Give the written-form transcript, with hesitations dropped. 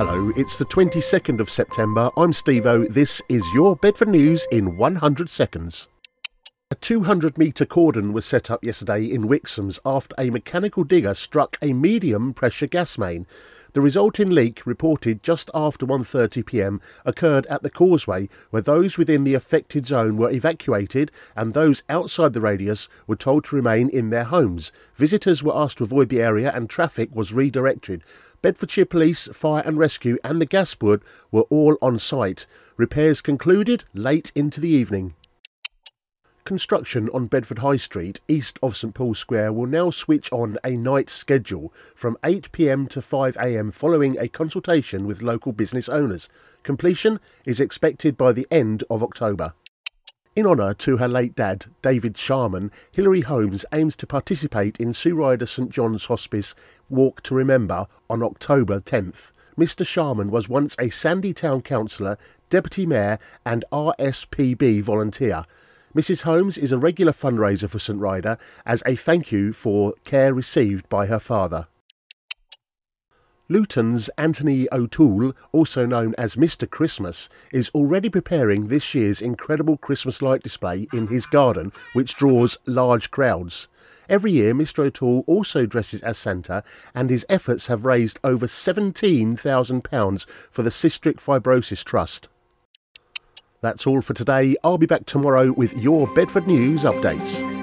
Hello, it's the 22nd of September. I'm Steve-O. This is your Bedford News in 100 seconds. A 200-metre cordon was set up yesterday in Wixhams after a mechanical digger struck a medium-pressure gas main. The resulting leak, reported just after 1:30 p.m, occurred at the causeway, where those within the affected zone were evacuated and those outside the radius were told to remain in their homes. Visitors were asked to avoid the area and traffic was redirected. Bedfordshire Police, Fire and Rescue and the Gas Board were all on site. Repairs concluded late into the evening. Construction on Bedford High Street, east of St Paul's Square, will now switch on a night schedule from 8 p.m. to 5 a.m. following a consultation with local business owners. Completion is expected by the end of October. In honour to her late dad, David Sharman, Hilary Holmes aims to participate in Sue Ryder St John's Hospice Walk to Remember on October 10th. Mr Sharman was once a Sandy Town councillor, deputy mayor and RSPB volunteer. Mrs Holmes is a regular fundraiser for St Ryder as a thank you for care received by her father. Luton's Anthony O'Toole, also known as Mr Christmas, is already preparing this year's incredible Christmas light display in his garden, which draws large crowds. Every year Mr O'Toole also dresses as Santa, and his efforts have raised over £17,000 for the Cystic Fibrosis Trust. That's all for today. I'll be back tomorrow with your Bedford News updates.